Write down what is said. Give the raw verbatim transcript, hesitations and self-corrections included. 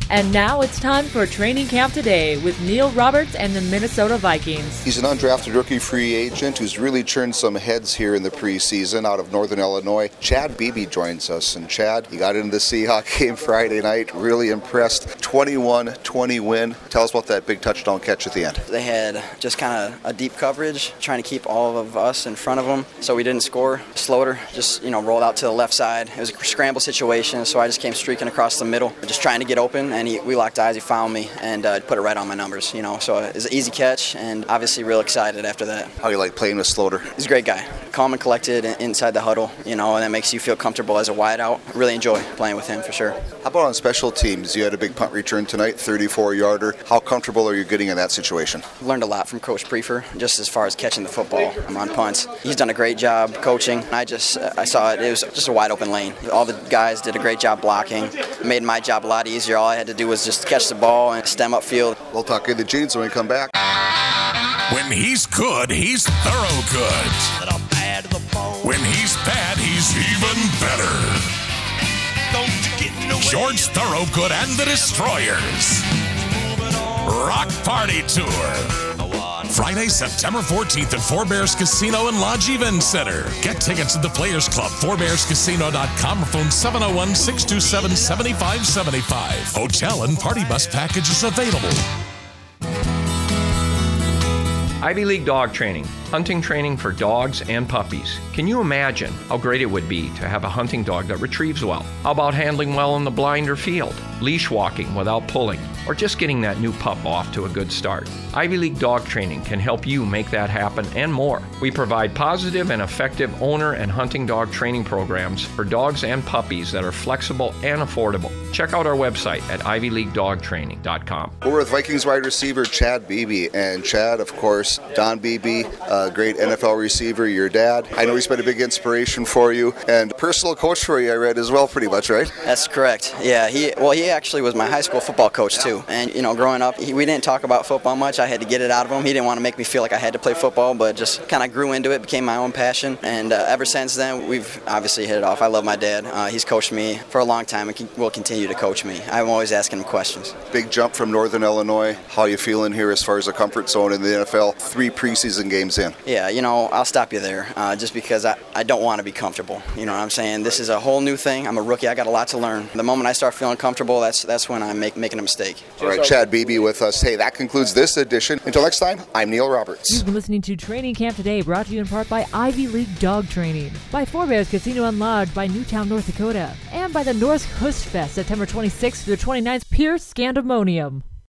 And now it's time for Training Camp Today with Neil Roberts and the Minnesota Vikings. He's an undrafted rookie free agent who's really churned some heads here in the preseason out of Northern Illinois. Chad Beebe joins us. And Chad, you got into the Seahawks game Friday night, really impressed. twenty-one twenty win. Tell us about that big touchdown catch at the end. They had just kind of a deep coverage, trying to keep all of us in front of them, so we didn't score. Slaughter just, you know, rolled out to the left side. It was a scramble situation, so I just came streaking across the middle, just trying to get open, and he, we locked eyes. He found me and uh, put it right on my numbers, you know. So it was an easy catch, and obviously real excited after that. How you like playing with Slaughter? He's a great guy, calm and collected inside the huddle, you know, and that makes you feel comfortable as a wideout. Really enjoy playing with him for sure. How about on special teams? You had a big punt return tonight, thirty-four yarder. How comfortable are you getting in that situation? I've learned a lot from Coach Prefer, just as far as catching the football. I'm on punts. He's done a great job coaching. I just, I saw it. It was just a wide open lane. All the guys did a great job blocking. It made my job a lot easier. All I had to do was just catch the ball and stem upfield. We'll talk in the jeans when we come back. When he's good, he's thorough good. When he's bad, he's even better. George Thorogood and the Destroyers. Rock Party Tour. Friday, September fourteenth at Four Bears Casino and Lodge Event Center. Get tickets at the Players Club, four bears casino dot com, or phone seven oh one, six two seven, seven five seven five. Hotel and party bus packages available. Ivy League Dog Training, hunting training for dogs and puppies. Can you imagine how great it would be to have a hunting dog that retrieves well? How about handling well in the blind or field, leash walking without pulling, or just getting that new pup off to a good start? Ivy League Dog Training can help you make that happen and more. We provide positive and effective owner and hunting dog training programs for dogs and puppies that are flexible and affordable. Check out our website at ivy league dog training dot com. We're with Vikings wide receiver Chad Beebe. And Chad, of course, Don Beebe, a great N F L receiver, your dad. I know he's been a big inspiration for you and personal coach for you, I read as well, pretty much, right? That's correct. Yeah, he well, he actually was my high school football coach too. And you know, growing up, he, we didn't talk about football much. I had to get it out of him. He didn't want to make me feel like I had to play football, but just kind of grew into it, became my own passion. And uh, ever since then, we've obviously hit it off. I love my dad. Uh, he's coached me for a long time and will continue to coach me. I'm always asking him questions. Big jump from Northern Illinois. How you feeling here as far as a comfort zone in the N F L? Three preseason games in. Yeah, you know, I'll stop you there uh, just because I, I don't want to be comfortable. You know what I'm saying? This is a whole new thing. I'm a rookie. I got a lot to learn. The moment I start feeling comfortable, that's that's when I'm make, making a mistake. All right, Chad Beebe with us. Hey, that concludes this edition. Until next time, I'm Neil Roberts. You've been listening to Training Camp Today, brought to you in part by Ivy League Dog Training, by Four Bears Casino and Lodge, by Newtown, North Dakota, and by the Norse Hustfest, September twenty-sixth through the twenty-ninth, Pierce Scandemonium.